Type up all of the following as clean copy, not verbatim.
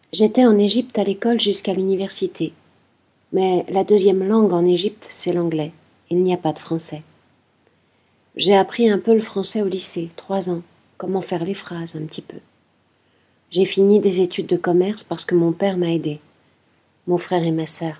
J'étais en Égypte à l'école jusqu'à l'université. Mais la deuxième langue en Égypte, c'est l'anglais. Il n'y a pas de français. J'ai appris un peu le français au lycée, 3 ans, comment faire les phrases un petit peu. J'ai fini des études de commerce parce que mon père m'a aidé, mon frère et ma sœur.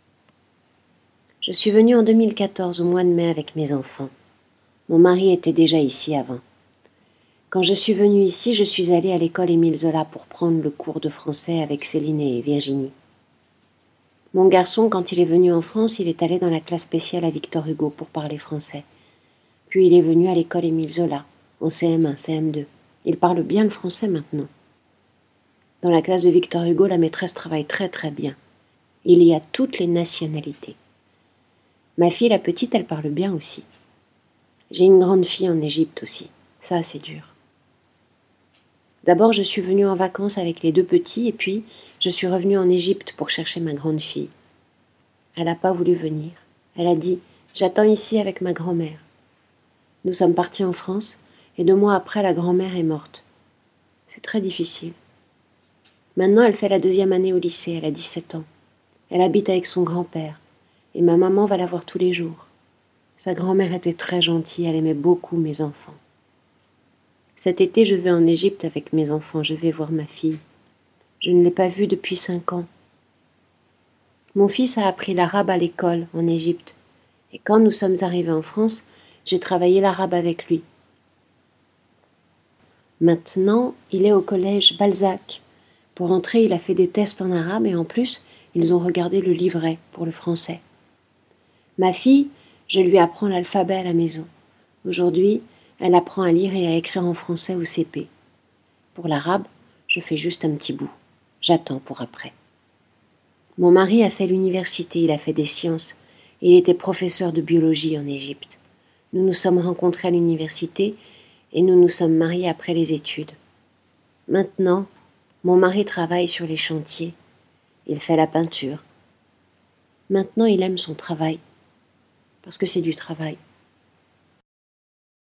Je suis venue en 2014 au mois de mai avec mes enfants. Mon mari était déjà ici avant. Quand je suis venue ici, je suis allée à l'école Émile Zola pour prendre le cours de français avec Céline et Virginie. Mon garçon, quand il est venu en France, il est allé dans la classe spéciale à Victor Hugo pour parler français. Puis il est venu à l'école Émile Zola, en CM1, CM2. Il parle bien le français maintenant. Dans la classe de Victor Hugo, la maîtresse travaille très très bien. Il y a toutes les nationalités. Ma fille, la petite, elle parle bien aussi. J'ai une grande fille en Égypte aussi. Ça, c'est dur. D'abord, je suis venue en vacances avec les 2 petits et puis je suis revenue en Égypte pour chercher ma grande fille. Elle n'a pas voulu venir. Elle a dit « J'attends ici avec ma grand-mère ». Nous sommes partis en France et 2 mois après, la grand-mère est morte. C'est très difficile. Maintenant, elle fait la 2e année au lycée, elle a 17 ans. Elle habite avec son grand-père et ma maman va la voir tous les jours. Sa grand-mère était très gentille, elle aimait beaucoup mes enfants. Cet été, je vais en Égypte avec mes enfants, je vais voir ma fille. Je ne l'ai pas vue depuis 5 ans. Mon fils a appris l'arabe à l'école, en Égypte. Et quand nous sommes arrivés en France, j'ai travaillé l'arabe avec lui. Maintenant, il est au collège Balzac. Pour entrer, il a fait des tests en arabe et en plus, ils ont regardé le livret pour le français. Ma fille, je lui apprends l'alphabet à la maison. Aujourd'hui, elle apprend à lire et à écrire en français au CP. Pour l'arabe, je fais juste un petit bout. J'attends pour après. Mon mari a fait l'université, il a fait des sciences. Il était professeur de biologie en Égypte. Nous nous sommes rencontrés à l'université et nous nous sommes mariés après les études. Maintenant, mon mari travaille sur les chantiers. Il fait la peinture. Maintenant, il aime son travail, parce que c'est du travail.